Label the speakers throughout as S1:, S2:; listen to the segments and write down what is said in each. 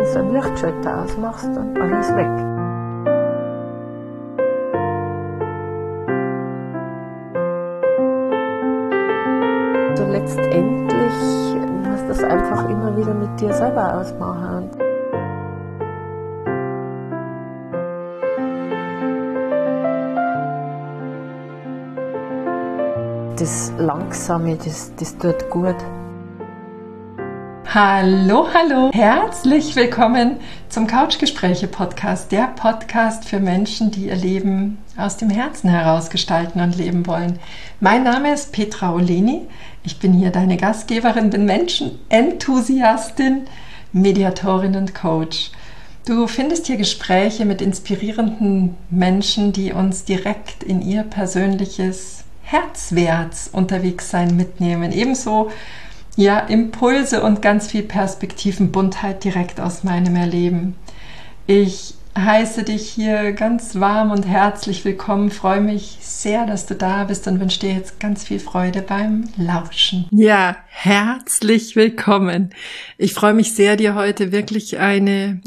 S1: so einen Lichtschalter ausmachst und alles weg. So letztendlich musst du das einfach immer wieder mit dir selber ausmachen. Das Langsame, das tut gut.
S2: Hallo, hallo, herzlich willkommen zum Couchgespräche-Podcast, der Podcast für Menschen, die ihr Leben aus dem Herzen heraus gestalten und leben wollen. Mein Name ist Petra Oleni, ich bin hier deine Gastgeberin, bin Menschenenthusiastin, Mediatorin und Coach. Du findest hier Gespräche mit inspirierenden Menschen, die uns direkt in ihr persönliches Herzwärts unterwegs sein mitnehmen. Ebenso Impulse und ganz viel Perspektivenbuntheit direkt aus meinem Erleben. Ich heiße dich hier ganz warm und herzlich willkommen, freue mich sehr, dass du da bist und wünsche dir jetzt ganz viel Freude beim Lauschen. Ja, herzlich willkommen. Ich freue mich sehr, dir heute wirklich eine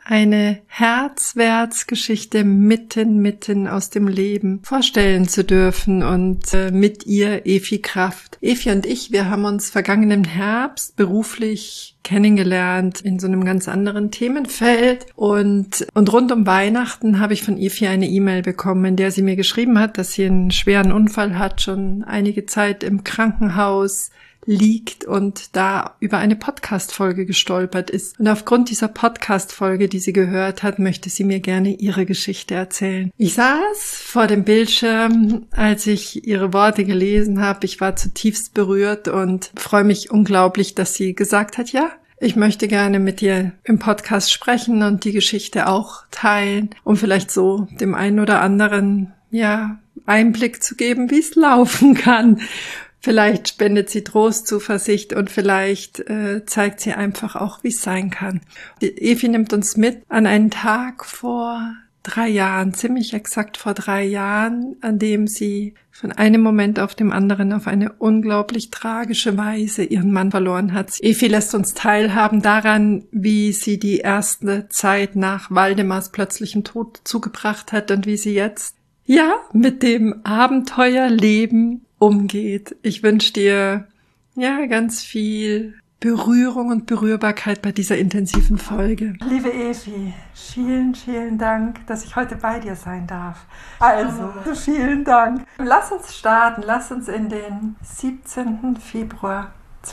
S2: Herzwärtsgeschichte mitten aus dem Leben vorstellen zu dürfen und mit ihr Evi Kraft. Evi und ich, wir haben uns vergangenen Herbst beruflich kennengelernt in so einem ganz anderen Themenfeld und rund um Weihnachten habe ich von Evi eine E-Mail bekommen, in der sie mir geschrieben hat, dass sie einen schweren Unfall hat, schon einige Zeit im Krankenhaus liegt und da über eine Podcast-Folge gestolpert ist. Und aufgrund dieser Podcast-Folge, die sie gehört hat, möchte sie mir gerne ihre Geschichte erzählen. Ich saß vor dem Bildschirm, als ich ihre Worte gelesen habe. Ich war zutiefst berührt und freue mich unglaublich, dass sie gesagt hat, ja, ich möchte gerne mit dir im Podcast sprechen und die Geschichte auch teilen, um vielleicht so dem einen oder anderen, Einblick zu geben, wie es laufen kann. Vielleicht spendet sie Trost, Zuversicht und vielleicht zeigt sie einfach auch, wie es sein kann. Die Evi nimmt uns mit an einen Tag vor 3 Jahren, ziemlich exakt vor 3 Jahren, an dem sie von einem Moment auf dem anderen auf eine unglaublich tragische Weise ihren Mann verloren hat. Evi lässt uns teilhaben daran, wie sie die erste Zeit nach Waldemars plötzlichem Tod zugebracht hat und wie sie jetzt mit dem Abenteuerleben umgeht. Ich wünsche dir ganz viel Berührung und Berührbarkeit bei dieser intensiven Folge. Liebe Evi, vielen, vielen Dank, dass ich heute bei dir sein darf. Also, vielen Dank. Lass uns starten, lass uns in den 17. Februar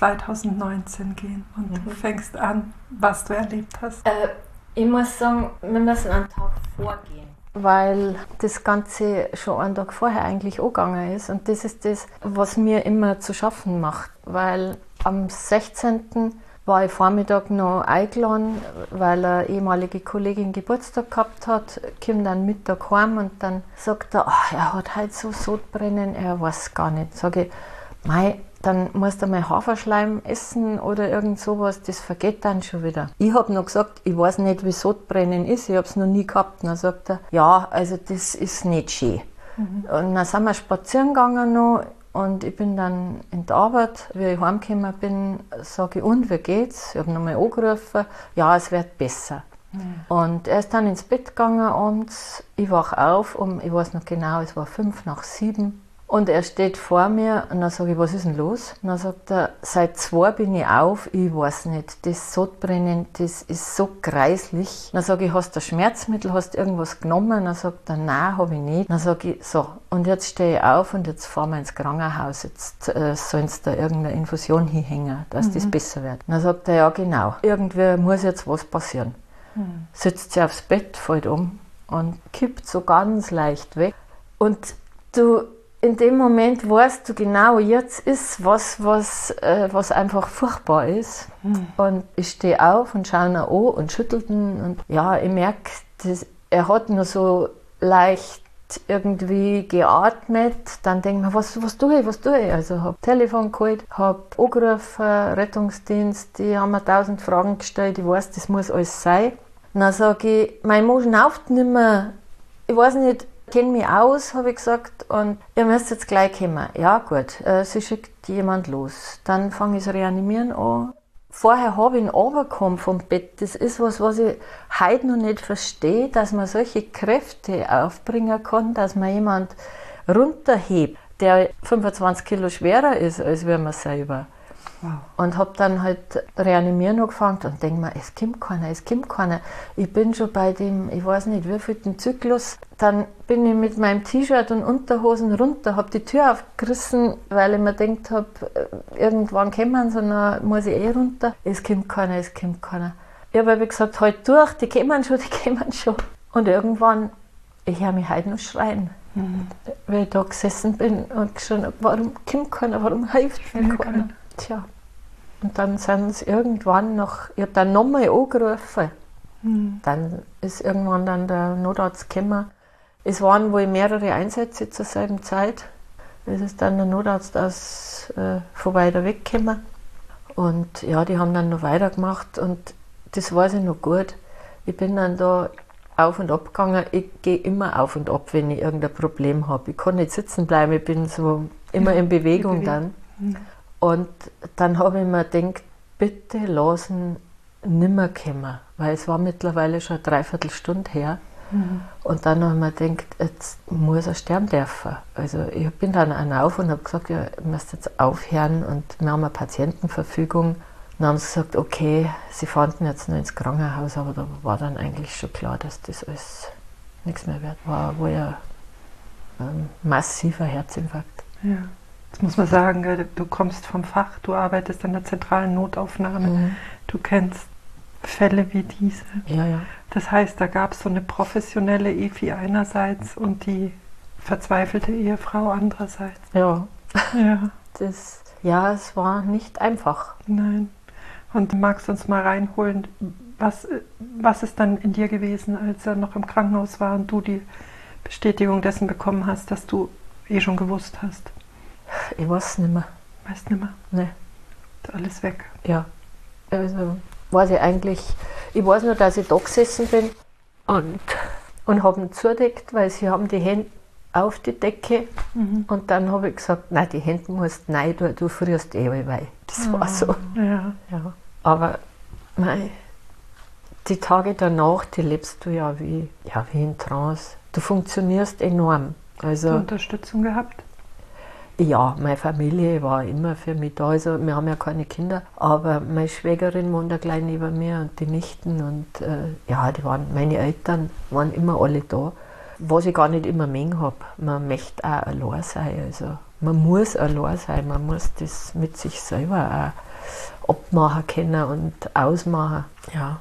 S2: 2019 gehen und du fängst an, was du erlebt hast.
S1: Ich muss sagen, wir müssen einen Tag vorgehen, weil das Ganze schon einen Tag vorher eigentlich angegangen ist. Und das ist das, was mir immer zu schaffen macht. Weil am 16. war ich Vormittag noch eingeladen, weil eine ehemalige Kollegin Geburtstag gehabt hat, kommt dann Mittag heim und dann sagt er, er hat heute so Sodbrennen, er weiß gar nicht. Sage ich, dann musst du mal Haferschleim essen oder irgend sowas, das vergeht dann schon wieder. Ich habe noch gesagt, ich weiß nicht, wie Sodbrennen ist, ich habe es noch nie gehabt. Dann sagt er, also das ist nicht schön. Und dann sind wir spazieren gegangen noch und ich bin dann in die Arbeit. Wie ich heimgekommen bin, sage ich, und wie geht's? Ich habe nochmal angerufen, es wird besser. Und er ist dann ins Bett gegangen abends, ich wache auf, ich weiß noch genau, es war 6:55. Und er steht vor mir und dann sage ich, was ist denn los? Und dann sagt er, seit 2 bin ich auf, ich weiß nicht, das Sodbrennen, das ist so greislich. Dann sage ich, hast du Schmerzmittel, hast du irgendwas genommen? Dann sagt er, nein, habe ich nicht. Dann sage ich, so, und jetzt stehe ich auf und jetzt fahren wir ins Krankenhaus, jetzt sollen sie da irgendeine Infusion hinhängen, dass das besser wird. Dann sagt er, ja genau, irgendwie muss jetzt was passieren. Sitzt sie aufs Bett, fällt um und kippt so ganz leicht weg. Und in dem Moment weißt du genau, jetzt ist was einfach furchtbar ist. Und ich stehe auf und schaue ihn an und schüttel ihn. Und ich merke, er hat nur so leicht irgendwie geatmet. Dann denke ich mir, was tue ich? Also habe Telefon geholt, habe angerufen, Rettungsdienst, die haben mir 1000 Fragen gestellt. Ich weiß, das muss alles sein. Und dann sage ich, mein Mann schnauft nicht mehr. Ich weiß nicht, kenne mich aus, habe ich gesagt, und ihr müsst jetzt gleich kommen. Ja, gut, sie schickt jemand los. Dann fange ich das Reanimieren an, vorher habe ich ihn runtergekommen vom Bett. Das ist was ich heute noch nicht verstehe, dass man solche Kräfte aufbringen kann, dass man jemand runterhebt, der 25 Kilo schwerer ist, als wir selber. Wow. Und habe dann halt reanimieren angefangen und denke mir, es kommt keiner. Ich bin schon bei dem, ich weiß nicht, wievielten Zyklus. Dann bin ich mit meinem T-Shirt und Unterhosen runter, habe die Tür aufgerissen, weil ich mir gedacht habe, irgendwann kommen sie, dann muss ich runter. Es kommt keiner. Ich habe wie gesagt, halt durch, die kommen schon. Und irgendwann, ich höre mich heute noch schreien. Weil ich da gesessen bin und geschrien habe, warum kommt keiner, warum hilft mir keiner? Tja, und dann sind sie irgendwann ich habe dann nochmal angerufen. Dann ist irgendwann dann der Notarzt gekommen. Es waren wohl mehrere Einsätze zur selben Zeit. Es ist dann der Notarzt von weiter weg gekommen. Und ja, die haben dann noch weitergemacht und das weiß ich noch gut. Ich bin dann da auf und ab gegangen. Ich gehe immer auf und ab, wenn ich irgendein Problem habe. Ich kann nicht sitzen bleiben, ich bin so immer in Bewegung dann. Und dann habe ich mir gedacht, bitte lassen nimmer kommen, weil es war mittlerweile schon eine Dreiviertelstunde her. Und dann habe ich mir gedacht, jetzt muss er sterben dürfen. Also ich bin dann auf und habe gesagt, ja, ihr müsst jetzt aufhören und wir haben eine Patientenverfügung. Dann haben sie gesagt, okay, sie fahren jetzt noch ins Krankenhaus, aber da war dann eigentlich schon klar, dass das alles nichts mehr wird. War wohl ein massiver Herzinfarkt.
S2: Ja. Das muss man sagen, du kommst vom Fach, du arbeitest an der zentralen Notaufnahme, du kennst Fälle wie diese.
S1: Ja.
S2: Das heißt, da gab es so eine professionelle Efi einerseits und die verzweifelte Ehefrau andererseits.
S1: Ja. Es war nicht einfach.
S2: Nein. Und magst du uns mal reinholen, was ist dann in dir gewesen, als er noch im Krankenhaus war und du die Bestätigung dessen bekommen hast, dass du schon gewusst hast?
S1: Ich weiß es nicht mehr.
S2: Weißt du nicht mehr?
S1: Nein.
S2: Ist alles weg?
S1: Ja. Also weiß ich weiß nur, dass ich da gesessen bin und habe ihn zugedeckt, weil sie haben die Hände auf die Decke und dann habe ich gesagt, nein, die Hände musst du rein tun, du frierst weh. Das war so.
S2: Ja.
S1: Aber die Tage danach, die lebst du ja wie in Trance. Du funktionierst enorm. Also,
S2: hast du Unterstützung gehabt?
S1: Ja, meine Familie war immer für mich da. Also wir haben ja keine Kinder, aber meine Schwägerin wohnt ja gleich neben mir und die Nichten und meine Eltern waren immer alle da. Was ich gar nicht immer mengen habe. Man möchte auch allein sein. Also man muss allein sein, man muss das mit sich selber auch abmachen können und ausmachen. Ja.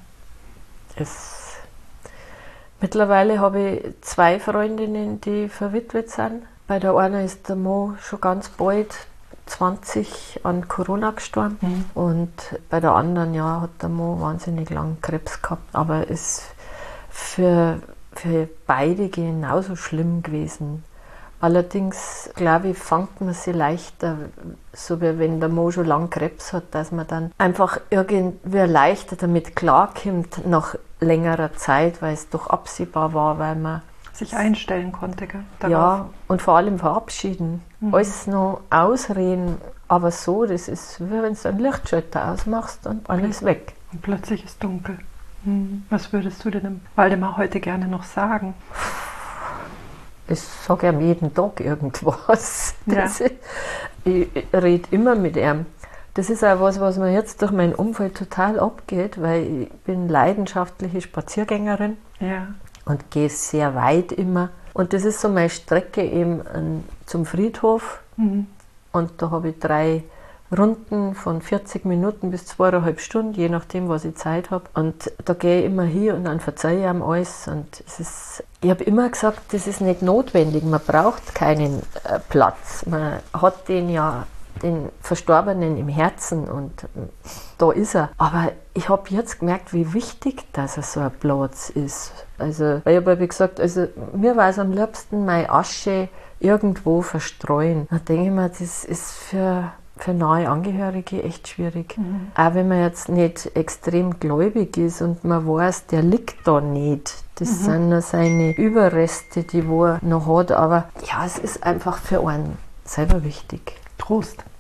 S1: Mittlerweile habe ich 2 Freundinnen, die verwitwet sind. Bei der einen ist der Mann schon ganz bald 20 an Corona gestorben und bei der anderen hat der Mann wahnsinnig lang Krebs gehabt. Aber es ist für beide genauso schlimm gewesen. Allerdings, glaube ich, fängt man sie leichter, so wie wenn der Mann schon lange Krebs hat, dass man dann einfach irgendwie leichter damit klarkommt nach längerer Zeit, weil es doch absehbar war, weil man
S2: sich einstellen konnte, gell? Darauf.
S1: Ja, und vor allem verabschieden. Alles noch ausreden, aber so, das ist wie wenn du einen Lichtschalter ausmachst und alles weg.
S2: Und plötzlich ist dunkel. Was würdest du dem Waldemar heute gerne noch sagen?
S1: Ich sage ihm jeden Tag irgendwas.
S2: Ja.
S1: Ich rede immer mit ihm. Das ist auch was mir jetzt durch mein Umfeld total abgeht, weil ich bin leidenschaftliche Spaziergängerin.
S2: Ja.
S1: Und gehe sehr weit immer. Und das ist so meine Strecke eben zum Friedhof. Und da habe ich 3 Runden von 40 Minuten bis 2,5 Stunden, je nachdem, was ich Zeit habe. Und da gehe ich immer hin und dann verzeihe ich ihm alles. Und ich habe immer gesagt, das ist nicht notwendig. Man braucht keinen Platz. Man hat den Verstorbenen im Herzen und da ist er. Aber ich habe jetzt gemerkt, wie wichtig, dass er so ein Platz ist. Also, weil ich habe wie gesagt, also mir war es am liebsten, meine Asche irgendwo verstreuen. Da denke ich mir, das ist für nahe Angehörige echt schwierig. Auch wenn man jetzt nicht extrem gläubig ist und man weiß, der liegt da nicht. Das sind nur seine Überreste, die er noch hat. Aber ja, es ist einfach für einen selber wichtig.
S2: Trost.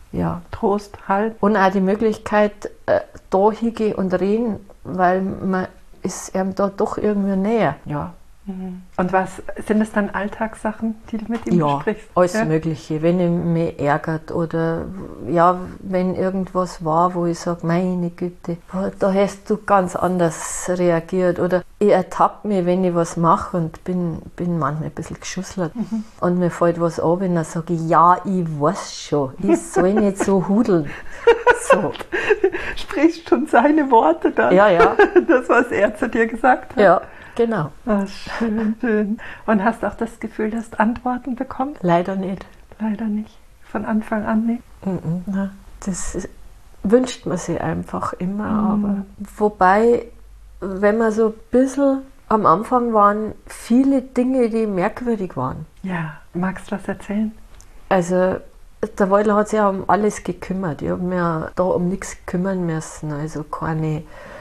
S2: ja. Trost, Halt.
S1: Und auch die Möglichkeit, da hingehen und reden, weil man ist ihm da doch irgendwie näher. Ja.
S2: Und was sind es dann Alltagssachen, die du mit ihm besprichst?
S1: Alles Mögliche. Wenn er mich ärgert oder wenn irgendwas war, wo ich sage, meine Güte, da hast du ganz anders reagiert. Oder ich ertappe mich, wenn ich was mache und bin manchmal ein bisschen geschusselt. Und mir fällt was an, und dann sage ich, ja, ich weiß schon, ich soll nicht so hudeln. So.
S2: Sprichst schon seine Worte dann.
S1: Ja.
S2: Das, was er zu dir gesagt hat.
S1: Ja. Genau.
S2: Ach, schön. Und hast auch das Gefühl, dass du Antworten bekommst?
S1: Leider nicht.
S2: Leider nicht. Von Anfang an nicht?
S1: Nein. Das wünscht man sich einfach immer. Aber wobei, wenn man so ein bisschen am Anfang waren, viele Dinge, die merkwürdig waren.
S2: Ja, magst du was erzählen?
S1: Also, der Waldl hat sich ja um alles gekümmert. Ich habe mir da um nichts kümmern müssen. Also keine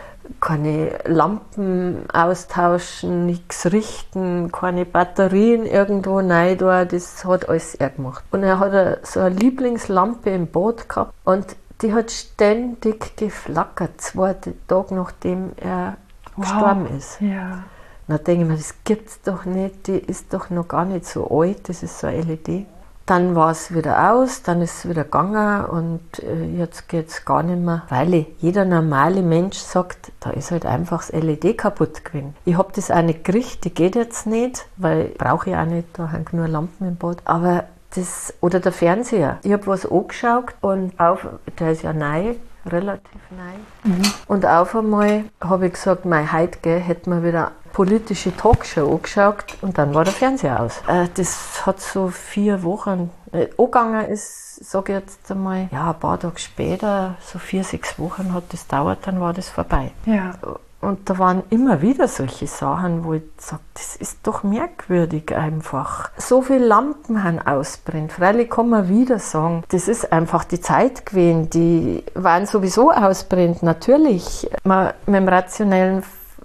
S1: Lampen austauschen, nichts richten, keine Batterien irgendwo rein da, das hat alles er gemacht. Und er hat so eine Lieblingslampe im Boot gehabt und die hat ständig geflackert, 2 Tage nachdem er gestorben ist.
S2: Ja.
S1: Dann denke ich mir, das gibt's doch nicht, die ist doch noch gar nicht so alt, das ist so eine LED. Dann war es wieder aus, dann ist es wieder gegangen und jetzt geht es gar nicht mehr, weil jeder normale Mensch sagt, da ist halt einfach das LED kaputt gewesen. Ich habe das auch nicht gekriegt, die geht jetzt nicht, weil brauche ich auch nicht, da hängen nur Lampen im Bad. Aber oder der Fernseher, ich habe was angeschaut und der ist ja neu, relativ neu. Und auf einmal habe ich gesagt, heute hätten wir wieder politische Talkshow angeschaut und dann war der Fernseher aus. Das hat so 4 Wochen angegangen ist, sage ich jetzt einmal, ein paar Tage später, so 4, 6 Wochen hat das gedauert, dann war das vorbei.
S2: Ja.
S1: Und da waren immer wieder solche Sachen, wo ich sage, das ist doch merkwürdig einfach. So viele Lampen haben ausbrennt. Freilich kann man wieder sagen, das ist einfach die Zeit gewesen, die waren sowieso ausbrennt. Natürlich, mit dem rationellen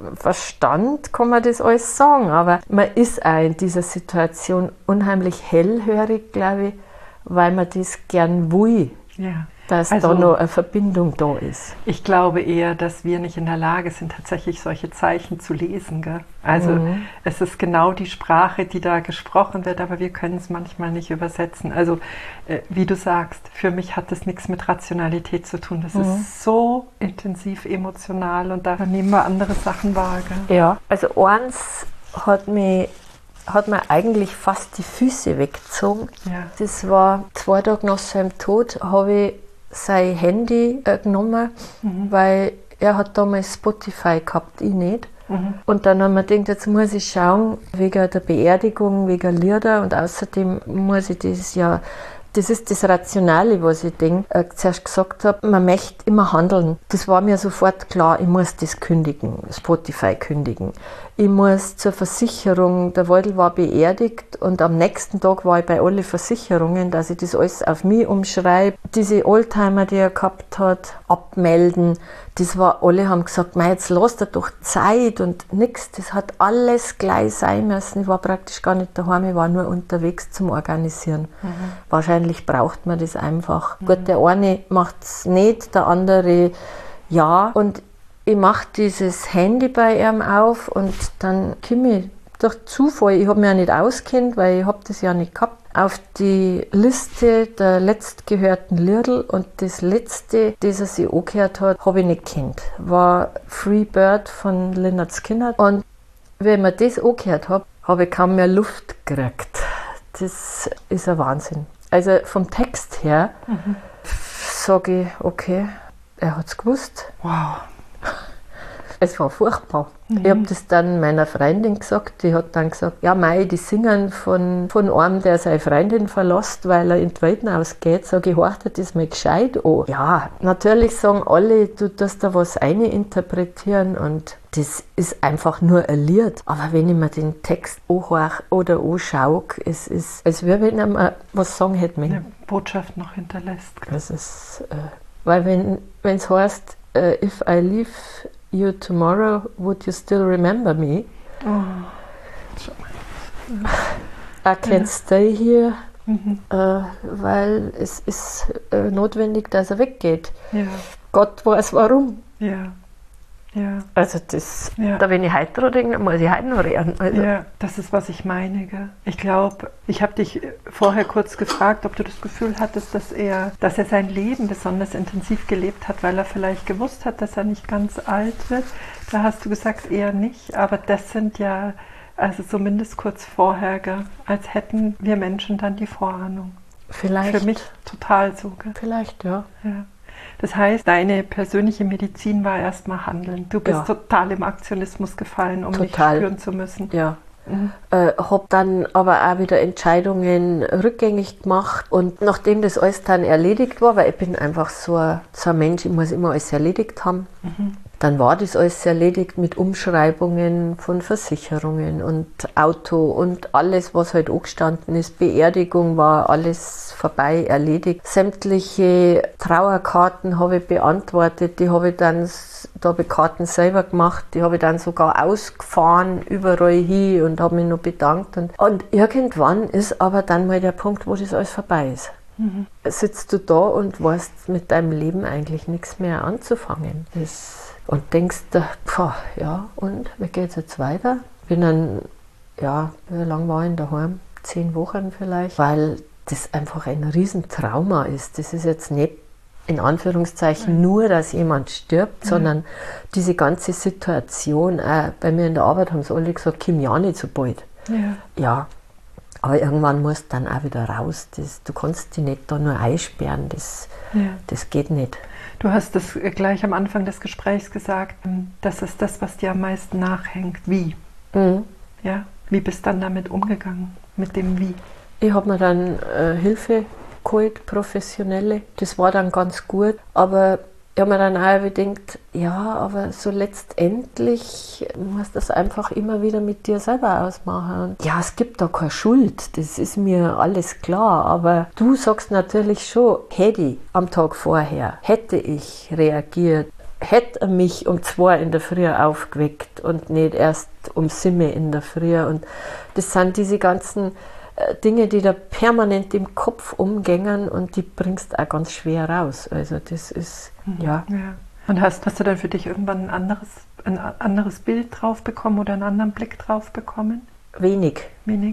S1: Verstand kann man das alles sagen, aber man ist auch in dieser Situation unheimlich hellhörig, glaube ich, weil man das gern will.
S2: Ja.
S1: Dass da noch eine Verbindung da ist.
S2: Ich glaube eher, dass wir nicht in der Lage sind, tatsächlich solche Zeichen zu lesen. Gell? Also es ist genau die Sprache, die da gesprochen wird, aber wir können es manchmal nicht übersetzen. Also wie du sagst, für mich hat das nichts mit Rationalität zu tun. Das ist so intensiv emotional und da nehmen wir andere Sachen wahr. Gell?
S1: Ja, also eins hat mir eigentlich fast die Füße weggezogen.
S2: Ja.
S1: Das war 2 Tage nach seinem Tod, habe ich sein Handy genommen, weil er hat damals Spotify gehabt, ich nicht. Und dann haben wir gedacht, jetzt muss ich schauen, wegen der Beerdigung, wegen Lieder und außerdem muss ich das ist das Rationale, was ich zuerst gesagt habe, man möchte immer handeln. Das war mir sofort klar, ich muss das kündigen, Spotify kündigen. Ich muss zur Versicherung, der Waldl war beerdigt und am nächsten Tag war ich bei allen Versicherungen, dass ich das alles auf mich umschreibe. Diese Oldtimer, die er gehabt hat, abmelden. Alle haben gesagt, jetzt lass dir doch Zeit und nichts. Das hat alles gleich sein müssen. Ich war praktisch gar nicht daheim, ich war nur unterwegs zum Organisieren. Wahrscheinlich braucht man das einfach. Gut, der eine macht es nicht, der andere ja. Und ich mache dieses Handy bei ihm auf und dann komme ich durch Zufall, ich habe mich ja nicht auskennt, weil ich habe das ja nicht gehabt, auf die Liste der letztgehörten Liedl und das letzte, das er sich angehört hat, habe ich nicht gekannt. War Free Bird von Lynyrd Skynyrd und wenn ich das angehört habe, habe ich kaum mehr Luft gekriegt. Das ist ein Wahnsinn. Also vom Text her sage ich, okay, er hat es gewusst.
S2: Wow.
S1: Es war furchtbar. Ich habe das dann meiner Freundin gesagt, die hat dann gesagt, ja Mei, die singen von einem, der seine Freundin verlässt, weil er in die Welt ausgeht. Sag ich, horch dir das mal gescheit an. Ja, natürlich sagen alle, du darfst da was eininterpretieren und das ist einfach nur ein Lied. Aber wenn ich mir den Text anhöre oder anschaue, es ist, als würde ich ihm was sagen hätte.
S2: Eine Botschaft noch hinterlässt.
S1: Das ist, weil wenn es heißt, if I leave you tomorrow, would you still remember me? I can't stay here weil es ist notwendig, dass er weggeht.
S2: Ja.
S1: Gott weiß warum.
S2: Ja. Ja.
S1: Also da wenn ich heute dran denke, muss ich heute noch reden. Also.
S2: Ja, das ist, was ich meine. Gell? Ich glaube, ich habe dich vorher kurz gefragt, ob du das Gefühl hattest, dass er sein Leben besonders intensiv gelebt hat, weil er vielleicht gewusst hat, dass er nicht ganz alt wird. Da hast du gesagt, eher nicht. Aber das sind ja, also zumindest kurz vorher, gell? Als hätten wir Menschen dann die Vorahnung.
S1: Vielleicht.
S2: Für mich total so. Gell?
S1: Vielleicht, ja.
S2: Das heißt, deine persönliche Medizin war erstmal Handeln. Du bist total im Aktionismus gefallen, um nicht spüren zu müssen.
S1: Ja. Habe dann aber auch wieder Entscheidungen rückgängig gemacht und nachdem das alles dann erledigt war, weil ich bin einfach so ein Mensch, ich muss immer alles erledigt haben, dann war das alles erledigt mit Umschreibungen von Versicherungen und Auto und alles, was halt angestanden ist. Beerdigung war alles vorbei, erledigt. Sämtliche Trauerkarten habe ich beantwortet, da habe ich Karten selber gemacht, die habe ich dann sogar ausgefahren, überall hin und habe mich noch bedankt. Und irgendwann ist aber dann mal der Punkt, wo das alles vorbei ist. Sitzt du da und weißt mit deinem Leben eigentlich nichts mehr anzufangen. Und denkst, und wie geht es jetzt weiter? Bin dann, wie lange war ich daheim? 10 Wochen vielleicht, weil das einfach ein Riesentrauma ist. Das ist jetzt nicht in Anführungszeichen nur, dass jemand stirbt, sondern diese ganze Situation, bei mir in der Arbeit haben sie alle gesagt, komm ja nicht so bald. Ja, aber irgendwann musst du dann auch wieder raus. Du kannst dich nicht da nur einsperren, das geht nicht.
S2: Du hast das gleich am Anfang des Gesprächs gesagt, das ist das, was dir am meisten nachhängt. Wie? Ja? Wie bist du dann damit umgegangen, mit dem Wie?
S1: Ich habe mir dann Hilfe geholt, professionelle. Das war dann ganz gut, aber ich habe mir dann auch gedacht, aber so letztendlich musst du das einfach immer wieder mit dir selber ausmachen. Und es gibt da keine Schuld, das ist mir alles klar, aber du sagst natürlich schon, hätte ich am Tag vorher, hätte ich reagiert, hätte er mich um 2 in der Früh aufgeweckt und nicht erst um 7 in der Früh. Und das sind diese ganzen Dinge, die da permanent im Kopf umgängen und die bringst auch ganz schwer raus. Also das ist,
S2: Und hast du dann für dich irgendwann ein anderes Bild drauf bekommen oder einen anderen Blick drauf bekommen?
S1: Wenig.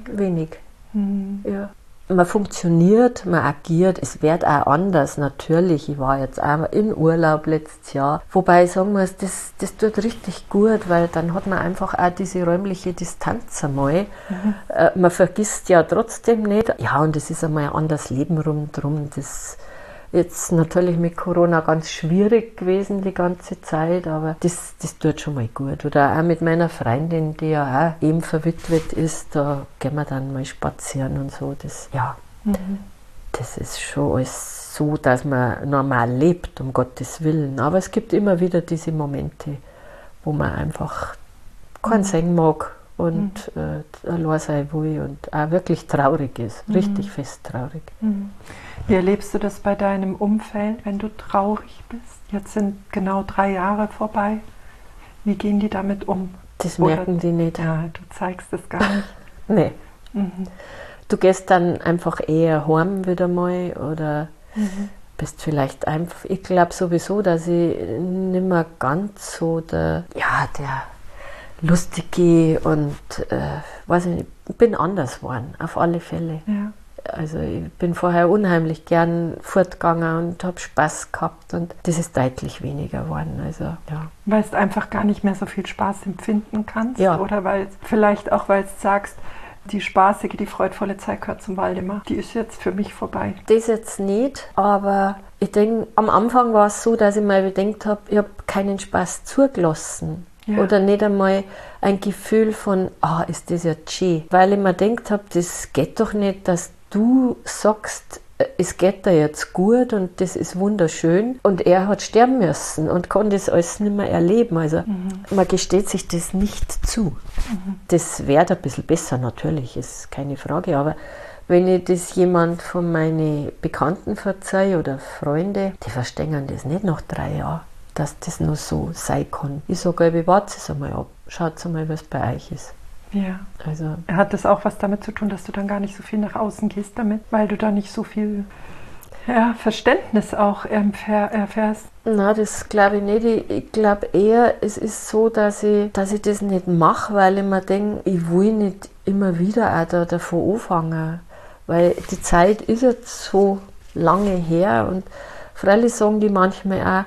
S1: Ja. Man funktioniert, man agiert, es wird auch anders, natürlich. Ich war jetzt auch in Urlaub letztes Jahr, wobei ich sagen muss, das tut richtig gut, weil dann hat man einfach auch diese räumliche Distanz einmal. Man vergisst ja trotzdem nicht. Ja, und es ist einmal ein anderes Leben rundherum. Das jetzt natürlich mit Corona ganz schwierig gewesen die ganze Zeit, aber das tut schon mal gut. Oder auch mit meiner Freundin, die ja auch eben verwitwet ist, da gehen wir dann mal spazieren und so. Das ist schon alles so, dass man normal lebt, um Gottes Willen. Aber es gibt immer wieder diese Momente, wo man einfach keinen singen mag und allein sein will und auch wirklich traurig ist, richtig fest traurig.
S2: Wie erlebst du das bei deinem Umfeld, wenn du traurig bist? Jetzt sind genau 3 Jahre vorbei. Wie gehen die damit um?
S1: Das merken die nicht.
S2: Ja, du zeigst es gar nicht.
S1: Nee. Du gehst dann einfach eher heim wieder mal oder bist vielleicht einfach, ich glaube sowieso, dass ich nicht mehr ganz so der Lustige und weiß ich nicht, bin anders geworden, auf alle Fälle.
S2: Ja.
S1: Also ich bin vorher unheimlich gern fortgegangen und habe Spaß gehabt und das ist deutlich weniger geworden. Also,
S2: Weil du einfach gar nicht mehr so viel Spaß empfinden kannst?
S1: Ja.
S2: Oder vielleicht auch, weil du sagst, die spaßige, die freudvolle Zeit gehört zum Waldemar. Die ist jetzt für mich vorbei.
S1: Das jetzt nicht, aber ich denke, am Anfang war es so, dass ich mir gedacht habe, ich habe keinen Spaß zugelassen. Ja. Oder nicht einmal ein Gefühl von, ist das ja schön. Weil ich mir gedacht habe, das geht doch nicht, dass du sagst, es geht dir jetzt gut und das ist wunderschön und er hat sterben müssen und kann das alles nicht mehr erleben. Also man gesteht sich das nicht zu. Das wäre ein bisschen besser natürlich, ist keine Frage, aber wenn ich das jemand von meinen Bekannten verzeihe oder Freunde, die verstehen das nicht nach 3 Jahren, dass das nur so sein kann. Ich sage, wartet es einmal ab, schaut einmal, was bei euch ist.
S2: Ja.
S1: Also.
S2: Hat das auch was damit zu tun, dass du dann gar nicht so viel nach außen gehst damit, weil du da nicht so viel Verständnis auch erfährst?
S1: Na, das glaube ich nicht. Ich glaube eher, es ist so, dass ich das nicht mache, weil ich mir denke, ich will nicht immer wieder auch davon anfangen. Weil die Zeit ist jetzt so lange her und freilich sagen die manchmal auch,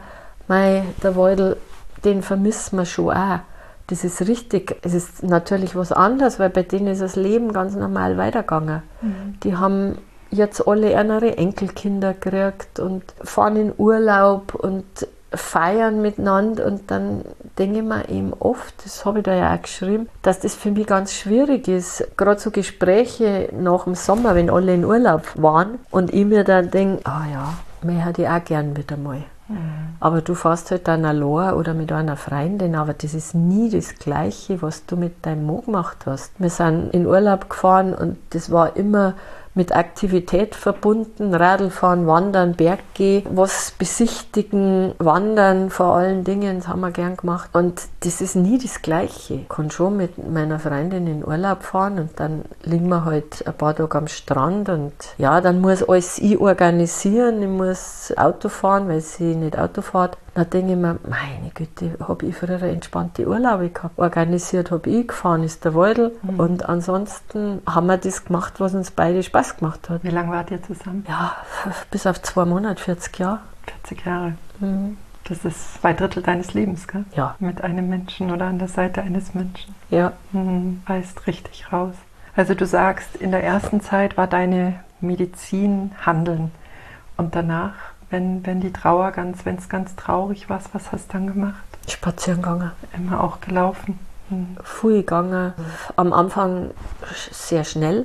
S1: der Waldl, den vermissen wir schon auch. Das ist richtig. Es ist natürlich was anderes, weil bei denen ist das Leben ganz normal weitergegangen. Mhm. Die haben jetzt alle ihre Enkelkinder gekriegt und fahren in Urlaub und feiern miteinander. Und dann denke ich mir eben oft, das habe ich da ja auch geschrieben, dass das für mich ganz schwierig ist. Gerade so Gespräche nach dem Sommer, wenn alle in Urlaub waren und ich mir dann denke, mich hätte ich auch gern wieder mal. Aber du fährst halt dann allein oder mit einer Freundin, aber das ist nie das Gleiche, was du mit deinem Mann gemacht hast. Wir sind in Urlaub gefahren und das war immer mit Aktivität verbunden, Radlfahren, Wandern, Berggehen, was besichtigen, Wandern vor allen Dingen, das haben wir gern gemacht. Und das ist nie das Gleiche. Ich kann schon mit meiner Freundin in Urlaub fahren und dann liegen wir halt ein paar Tage am Strand und ja, dann muss alles ich organisieren, ich muss Auto fahren, weil sie nicht Auto fährt. Dann denke ich mir, meine Güte, habe ich früher entspannte Urlaube gehabt. Organisiert habe ich, gefahren ist der Waldl. Und ansonsten haben wir das gemacht, was uns beide Spaß gemacht hat.
S2: Wie lange wart ihr zusammen?
S1: Ja, bis auf 2 Monate, 40 Jahre.
S2: 40 Jahre. Mhm. Das ist 2/3 deines Lebens, gell?
S1: Ja.
S2: Mit einem Menschen oder an der Seite eines Menschen.
S1: Ja.
S2: Reißt richtig raus. Also du sagst, in der ersten Zeit war deine Medizin Handeln. Und danach, wenn die Trauer wenn es ganz traurig war, was hast du dann gemacht?
S1: Spazieren gegangen.
S2: Immer auch gelaufen?
S1: Viel gegangen. Am Anfang sehr schnell.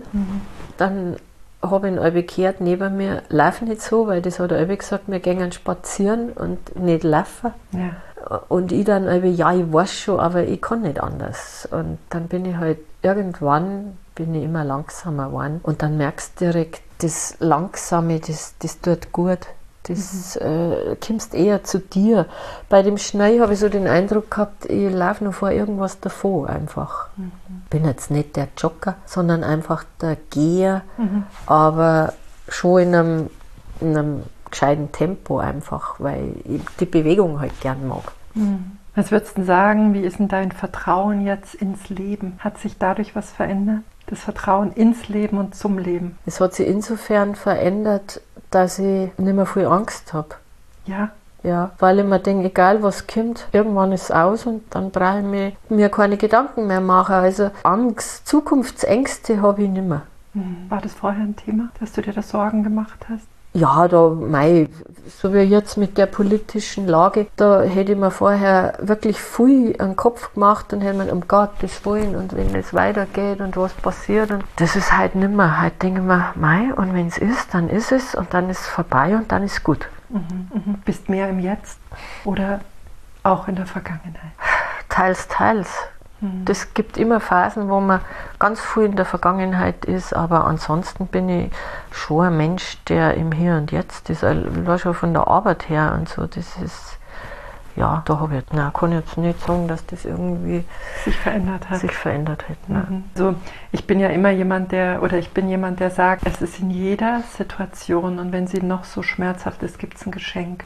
S1: Dann habe ich ihn gehört, neben mir, lauf nicht so, weil das hat er gesagt, wir gehen spazieren und nicht laufen. Ja. Und ich dann ja, ich weiß schon, aber ich kann nicht anders. Und dann bin ich halt irgendwann immer langsamer geworden. Und dann merkst du direkt, das Langsame, das tut gut. Das kommst eher zu dir. Bei dem Schnee habe ich so den Eindruck gehabt, ich laufe noch vor irgendwas davon einfach. Ich bin jetzt nicht der Jogger, sondern einfach der Geher, aber schon in einem gescheiten Tempo einfach, weil ich die Bewegung halt gern mag.
S2: Was würdest du sagen, wie ist denn dein Vertrauen jetzt ins Leben? Hat sich dadurch was verändert? Das Vertrauen ins Leben und zum Leben?
S1: Es hat sich insofern verändert, dass ich nicht mehr viel Angst habe.
S2: Ja?
S1: Ja, weil ich mir denke, egal was kommt, irgendwann ist es aus und dann brauche ich mir keine Gedanken mehr machen. Also Angst, Zukunftsängste habe ich nicht mehr.
S2: War das vorher ein Thema, dass du dir da Sorgen gemacht hast?
S1: Ja, so wie jetzt mit der politischen Lage, da hätte ich mir vorher wirklich viel an den Kopf gemacht und hätte mir um Gottes Willen und wenn es weitergeht und was passiert. Und das ist halt nicht mehr. Heute denke ich mir, und wenn es ist, dann ist es und dann ist es vorbei und dann ist es gut.
S2: Bist mehr im Jetzt oder auch in der Vergangenheit?
S1: Teils. Das gibt immer Phasen, wo man ganz viel in der Vergangenheit ist, aber ansonsten bin ich schon ein Mensch, der im Hier und Jetzt ist, schon von der Arbeit her und so, das ist, ja, da habe ich, kann ich jetzt nicht sagen, dass das irgendwie
S2: sich verändert hat. So, ich bin ja immer jemand, der sagt, es ist in jeder Situation und wenn sie noch so schmerzhaft ist, gibt es ein Geschenk.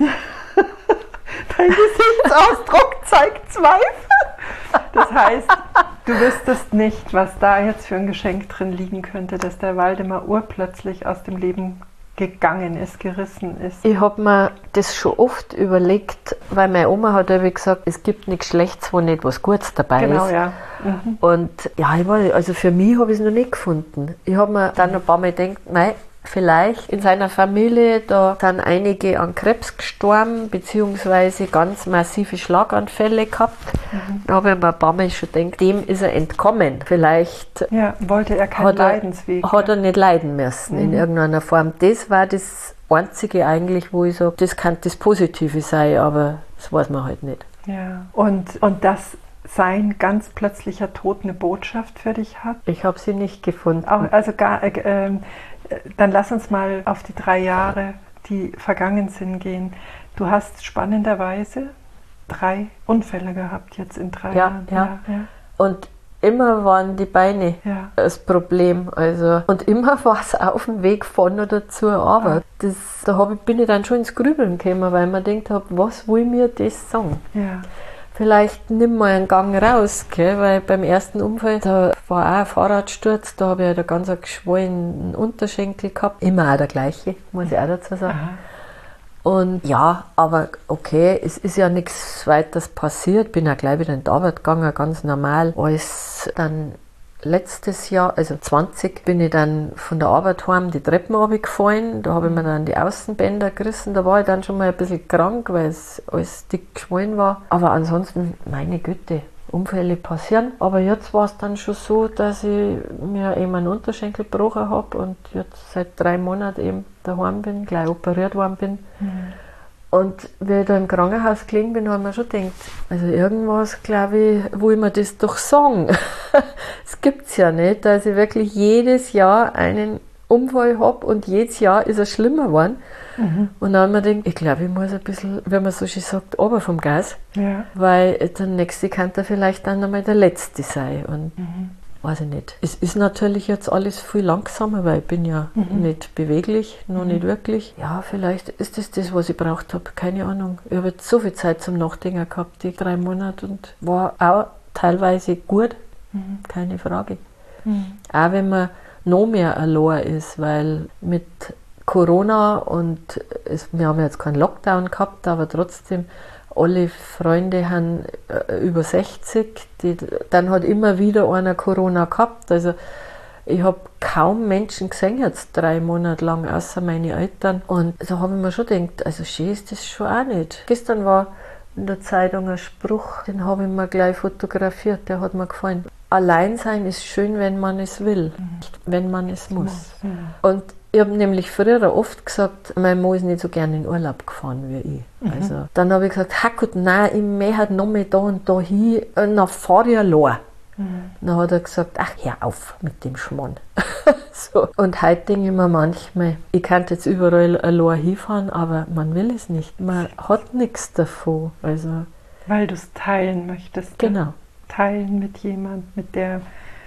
S2: Dein Gesichtsausdruck zeigt Zweifel. Das heißt, du wüsstest nicht, was da jetzt für ein Geschenk drin liegen könnte, dass der Waldemar urplötzlich aus dem Leben gegangen ist, gerissen ist.
S1: Ich habe mir das schon oft überlegt, weil meine Oma hat ja gesagt, es gibt nichts Schlechtes, wo nicht was Gutes dabei ist.
S2: Genau, ja.
S1: Und ja, also für mich habe ich es noch nicht gefunden. Ich habe mir dann ein paar Mal gedacht, nein, vielleicht in seiner Familie, da sind einige an Krebs gestorben, beziehungsweise ganz massive Schlaganfälle gehabt. Da habe ich mir ein paar Mal schon gedacht, dem ist er entkommen. Vielleicht
S2: wollte er keinen Leidensweg.
S1: Hat er nicht leiden müssen in irgendeiner Form. Das war das Einzige eigentlich, wo ich sage, das kann das Positive sein, aber das weiß man halt nicht.
S2: Ja. Und dass sein ganz plötzlicher Tod eine Botschaft für dich hat?
S1: Ich habe sie nicht gefunden.
S2: Dann lass uns mal auf die 3 Jahre, die vergangen sind, gehen. Du hast spannenderweise 3 Unfälle gehabt jetzt in 3 Jahren.
S1: Ja. Und immer waren die Beine das Problem. Also, und immer war es auf dem Weg von oder zur Arbeit. Bin ich dann schon ins Grübeln gekommen, weil man denkt habe, was will mir das sagen?
S2: Ja.
S1: Vielleicht nimm mal einen Gang raus, gell? Weil beim ersten Unfall, da war auch ein Fahrradsturz, da habe ich einen ganz geschwollenen Unterschenkel gehabt. Immer auch der gleiche, muss ich auch dazu sagen. Aha. Und ja, aber okay, es ist ja nichts weiteres passiert. Bin ja gleich wieder in die Arbeit gegangen, ganz normal. Als dann letztes Jahr, also 20, bin ich dann von der Arbeit heim die Treppen runtergefallen. Da habe ich mir dann die Außenbänder gerissen. Da war ich dann schon mal ein bisschen krank, weil es alles dick geschwollen war. Aber ansonsten, meine Güte, Unfälle passieren. Aber jetzt war es dann schon so, dass ich mir eben einen Unterschenkel gebrochen habe und jetzt seit 3 Monaten eben daheim bin, gleich operiert worden bin. Mhm. Und wie ich da im Krankenhaus gelegen bin, habe ich mir schon gedacht, also irgendwas, glaube ich, wo ich mir das doch sagen. Es gibt es ja nicht, dass ich wirklich jedes Jahr einen Unfall habe und jedes Jahr ist es schlimmer geworden. Mhm. Und dann habe ich mir gedacht, ich glaube, ich muss ein bisschen, wie man so schön sagt, runter vom Gas, weil der nächste kann da vielleicht dann einmal der letzte sein. Und weiß ich nicht. Es ist natürlich jetzt alles viel langsamer, weil ich bin ja nicht beweglich, noch nicht wirklich. Ja, vielleicht ist das, was ich braucht habe, keine Ahnung. Ich habe jetzt so viel Zeit zum Nachdenken gehabt, die 3 Monate, und war auch teilweise gut, keine Frage. Auch wenn man noch mehr allein ist, weil mit Corona und wir haben jetzt keinen Lockdown gehabt, aber trotzdem, alle Freunde haben über 60, dann hat immer wieder einer Corona gehabt. Also ich habe kaum Menschen gesehen jetzt 3 Monate lang, außer meine Eltern. Und da habe ich mir schon gedacht, also schön ist das schon auch nicht. Gestern war in der Zeitung ein Spruch, den habe ich mir gleich fotografiert, der hat mir gefallen. Allein sein ist schön, wenn man es will, wenn man es muss. Und ich habe nämlich früher oft gesagt, mein Mann ist nicht so gerne in Urlaub gefahren wie ich. Also, dann habe ich gesagt, Hackut, nein, ich möchte noch mal da und da hin, dann fahre ich allein. Dann hat er gesagt, ach, hör auf mit dem Schmarrn. So. Und heute denke ich mir manchmal, ich könnte jetzt überall allein hinfahren, aber man will es nicht. Man hat nichts davon. Also,
S2: weil du es teilen möchtest.
S1: Genau.
S2: Teilen mit jemandem, mit der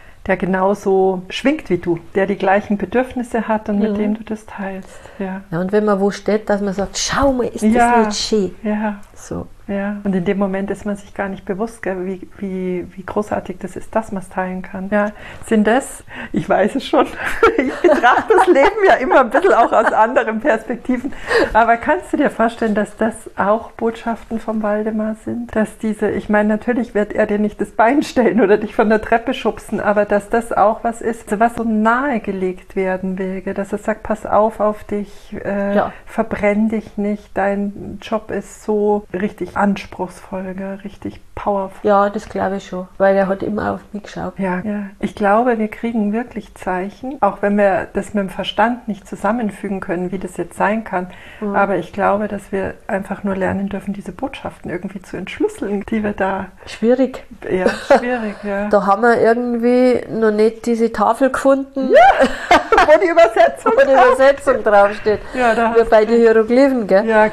S2: genauso schwingt wie du, der die gleichen Bedürfnisse hat und mit dem du das teilst. Ja,
S1: und wenn man wo steht, dass man sagt, schau mal, ist das nicht schön?
S2: Ja.
S1: So.
S2: Ja, und in dem Moment ist man sich gar nicht bewusst, wie großartig das ist, dass man es teilen kann. Ja, sind das, ich weiß es schon, ich betrachte das Leben ja immer ein bisschen auch aus anderen Perspektiven, aber kannst du dir vorstellen, dass das auch Botschaften vom Waldemar sind? Dass ich meine, natürlich wird er dir nicht das Bein stellen oder dich von der Treppe schubsen, aber dass das auch was ist, was so nahegelegt werden will, dass er sagt, pass auf dich, verbrenn dich nicht, dein Job ist so richtig anspruchsvoll, richtig powerful.
S1: Ja, das glaube ich schon, weil er hat immer auf mich geschaut.
S2: Ja. Ich glaube, wir kriegen wirklich Zeichen, auch wenn wir das mit dem Verstand nicht zusammenfügen können, wie das jetzt sein kann. Aber ich glaube, dass wir einfach nur lernen dürfen, diese Botschaften irgendwie zu entschlüsseln, die wir da...
S1: Schwierig.
S2: Ja, schwierig, ja.
S1: Da haben wir irgendwie noch nicht diese Tafel gefunden,
S2: wo die Übersetzung
S1: draufsteht.
S2: Ja, da
S1: wie bei den Hieroglyphen, gell?
S2: Ja.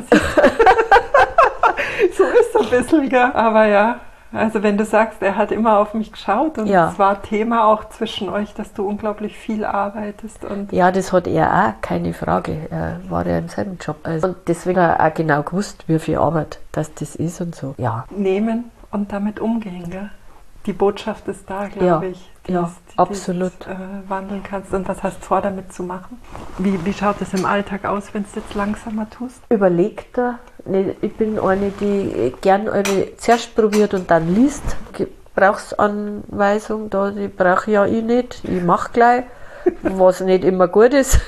S2: So ist es ein bisschen, gell? Aber ja, also wenn du sagst, er hat immer auf mich geschaut und es war Thema auch zwischen euch, dass du unglaublich viel arbeitest. Und
S1: ja, das hat er auch, keine Frage. Er war ja im selben Job. Also, und deswegen hat er auch genau gewusst, wie viel Arbeit das ist und so. Ja.
S2: Nehmen und damit umgehen, gell? Die Botschaft ist da, glaube ich.
S1: Absolut.
S2: Wandeln kannst. Und was hast du vor, damit zu machen? Wie schaut es im Alltag aus, wenn du es jetzt langsamer tust?
S1: Überlegter. Ich bin eine, die gern zuerst probiert und dann liest. Gebrauchsanweisung, die brauche ja ich nicht. Ich mache gleich, was nicht immer gut ist.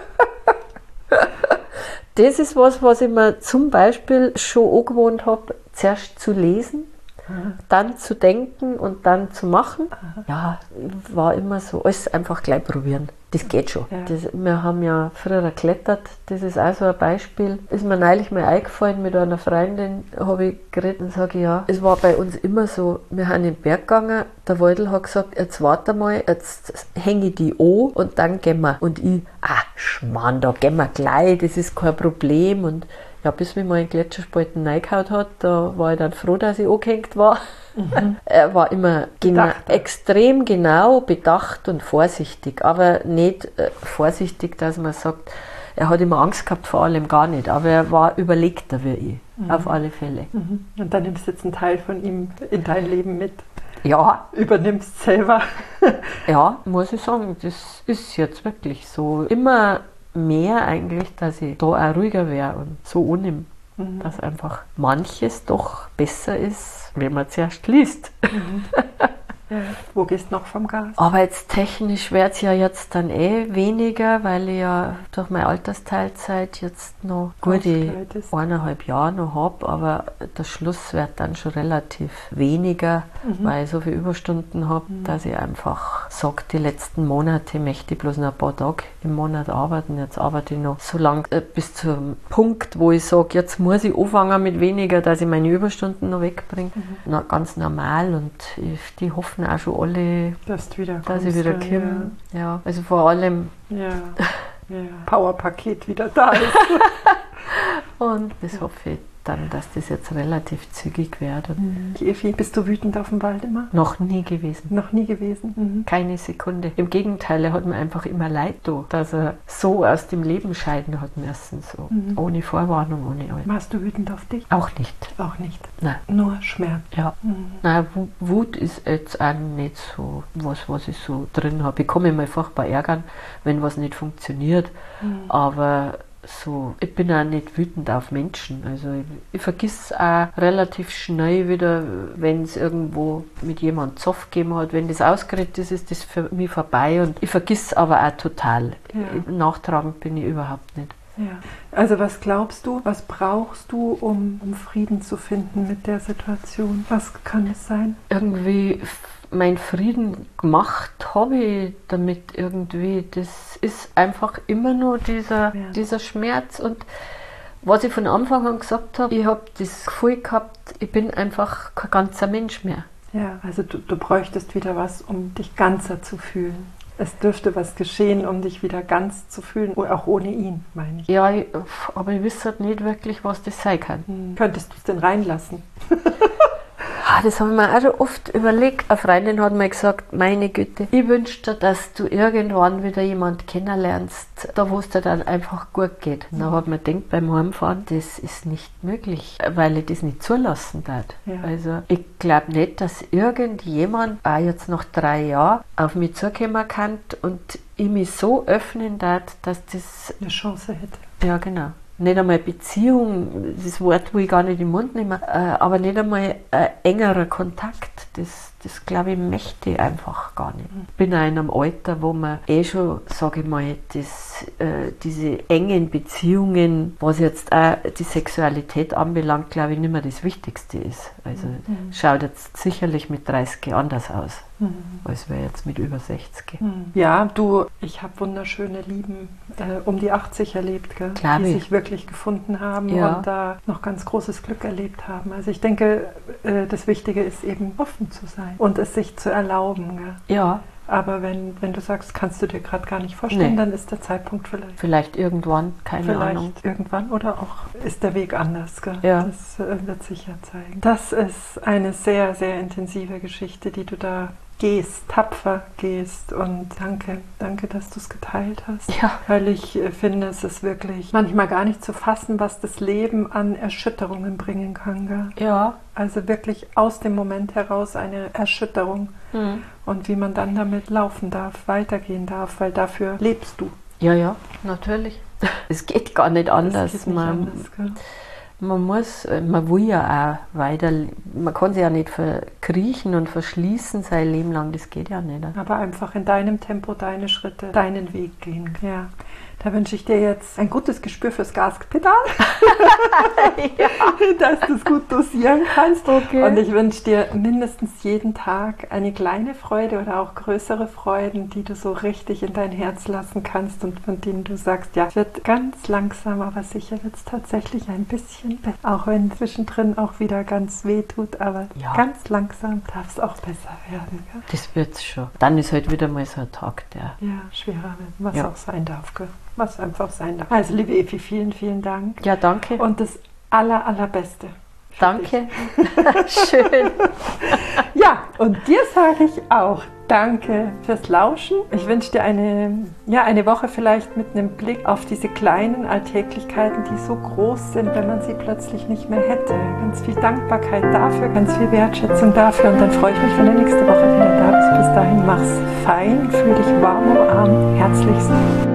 S1: Das ist was ich mir zum Beispiel schon angewohnt habe, zuerst zu lesen. Dann zu denken und dann zu machen. Ja, war immer so, alles einfach gleich probieren. Das geht schon. Ja. Wir haben ja früher geklettert, das ist auch so ein Beispiel. Ist mir neulich mal eingefallen, mit einer Freundin habe ich geredet und sage, ja, es war bei uns immer so, wir sind in den Berg gegangen, der Waldl hat gesagt, jetzt warte mal, jetzt hänge ich die an und dann gehen wir. Und ich, Schmarrn, da gehen wir gleich, das ist kein Problem. Und ja, bis mich mal in Gletscherspalten reingehauen hat, da war ich dann froh, dass ich angehängt war. Er war immer extrem genau, bedacht und vorsichtig, aber nicht vorsichtig, dass man sagt, er hat immer Angst gehabt vor allem, gar nicht, aber er war überlegter wie ich, auf alle Fälle.
S2: Und dann nimmst du jetzt einen Teil von ihm in dein Leben mit.
S1: Ja.
S2: Übernimmst selber.
S1: Ja, muss ich sagen, das ist jetzt wirklich so. Immer mehr eigentlich, dass ich da auch ruhiger wäre und so unnehme. Dass einfach manches doch besser ist, wenn man zuerst liest.
S2: Ja. Wo gehst du noch vom Gas?
S1: Arbeitstechnisch wird es ja jetzt dann weniger, weil ich ja durch meine Altersteilzeit jetzt noch gute 1,5 Jahre noch habe, aber der Schluss wird dann schon relativ weniger, weil ich so viele Überstunden habe, dass ich einfach sage, die letzten Monate möchte ich bloß noch ein paar Tage im Monat arbeiten. Jetzt arbeite ich noch so lange bis zum Punkt, wo ich sage, jetzt muss ich anfangen mit weniger, dass ich meine Überstunden noch wegbringe. Ganz normal, und die hoffen auch schon alle, dass ich wieder komme. Ja, also vor allem
S2: Powerpaket wieder da ist.
S1: Und das hoffe ich dann, dass das jetzt relativ zügig wird.
S2: Evi, bist du wütend auf den Wald immer?
S1: Noch nie gewesen.
S2: Noch nie gewesen?
S1: Keine Sekunde. Im Gegenteil, er hat mir einfach immer leid da, dass er so aus dem Leben scheiden hat müssen. So. Ohne Vorwarnung, ohne alles.
S2: Warst du wütend auf dich?
S1: Auch nicht.
S2: Auch nicht?
S1: Nein.
S2: Nur Schmerz?
S1: Ja. Nein, Wut ist jetzt auch nicht so was ich so drin habe. Ich kann mich mal furchtbar ärgern, wenn was nicht funktioniert, aber so, ich bin auch nicht wütend auf Menschen. Also ich vergiss auch relativ schnell wieder, wenn es irgendwo mit jemandem Zoff gegeben hat. Wenn das ausgeredet ist das für mich vorbei, und ich vergiss aber auch total. Ja. Nachtragend bin ich überhaupt nicht.
S2: Ja. Also was glaubst du, was brauchst du, um Frieden zu finden mit der Situation? Was kann es sein?
S1: Irgendwie mein Frieden gemacht habe ich damit irgendwie. Das ist einfach immer nur dieser Schmerz. Und was ich von Anfang an gesagt habe, ich habe das Gefühl gehabt, ich bin einfach kein ganzer Mensch mehr.
S2: Ja, also du bräuchtest wieder was, um dich ganzer zu fühlen. Es dürfte was geschehen, um dich wieder ganz zu fühlen, auch ohne ihn, meine ich.
S1: Ja, aber ich wüsste halt nicht wirklich, was das sein kann.
S2: Könntest du es denn reinlassen?
S1: Das habe ich mir auch schon oft überlegt. Eine Freundin hat mir gesagt, meine Güte, ich wünsche dir, dass du irgendwann wieder jemanden kennenlernst, da wo es dir dann einfach gut geht. Und dann habe ich mir gedacht, beim Heimfahren, das ist nicht möglich, weil ich das nicht zulassen darf. Ja. Also ich glaube nicht, dass irgendjemand, auch jetzt nach 3 Jahren, auf mich zukommen kann und ich mich so öffnen darf, dass das
S2: eine Chance hätte.
S1: Ja, genau. Nicht einmal Beziehung, das Wort will ich gar nicht im Mund nehmen, aber nicht einmal ein engerer Kontakt, das glaube ich, möchte ich einfach gar nicht. Ich bin auch in einem Alter, wo man schon, sage ich mal, diese engen Beziehungen, was jetzt auch die Sexualität anbelangt, glaube ich, nicht mehr das Wichtigste ist. Also schaut jetzt sicherlich mit 30 anders aus, als wäre jetzt mit über 60.
S2: Ja, ich habe wunderschöne Lieben um die 80 erlebt, gell? Die sich wirklich gefunden haben und da noch ganz großes Glück erlebt haben. Also ich denke, das Wichtige ist eben offen zu sein und es sich zu erlauben. Gell? Ja. Aber wenn du sagst, kannst du dir gerade gar nicht vorstellen, dann ist der Zeitpunkt vielleicht.
S1: Vielleicht irgendwann, keine Ahnung.
S2: Vielleicht irgendwann oder auch ist der Weg anders. Gell?
S1: Ja.
S2: Das wird sich ja zeigen. Das ist eine sehr, sehr intensive Geschichte, die du da tapfer gehst, und danke, dass du es geteilt hast.
S1: Ja.
S2: Weil ich finde, es ist wirklich manchmal gar nicht zu fassen, was das Leben an Erschütterungen bringen kann. Gell?
S1: Ja.
S2: Also wirklich aus dem Moment heraus eine Erschütterung und wie man dann damit laufen darf, weitergehen darf, weil dafür lebst du.
S1: Ja, natürlich. Es geht gar nicht anders.
S2: Es geht nicht anders, gell?
S1: Man will ja auch weiter, man kann sich ja nicht verkriechen und verschließen sein Leben lang, das geht ja nicht.
S2: Aber einfach in deinem Tempo, deine Schritte, deinen Weg gehen. Ja. Da wünsche ich dir jetzt ein gutes Gespür fürs Gaspedal, dass du es gut dosieren kannst.
S1: Okay.
S2: Und ich wünsche dir mindestens jeden Tag eine kleine Freude oder auch größere Freuden, die du so richtig in dein Herz lassen kannst und von denen du sagst, ja, es wird ganz langsam, aber sicher wird es tatsächlich ein bisschen besser. Auch wenn zwischendrin auch wieder ganz weh tut, aber ganz langsam darf es auch besser werden. Gell?
S1: Das wird es schon. Dann ist halt wieder mal so ein Tag, der
S2: schwerer wird, was auch sein darf. Gell? Was einfach sein darf. Also liebe Evi, vielen, vielen Dank.
S1: Ja, danke.
S2: Und das Allerbeste
S1: Danke. Schön.
S2: Ja, und dir sage ich auch danke fürs Lauschen. Ich wünsche dir eine Woche vielleicht mit einem Blick auf diese kleinen Alltäglichkeiten, die so groß sind, wenn man sie plötzlich nicht mehr hätte. Ganz viel Dankbarkeit dafür, ganz viel Wertschätzung dafür. Und dann freue ich mich, wenn du nächste Woche wieder da bist. Bis dahin, mach's fein, fühl dich warm umarmt. Herzlichst.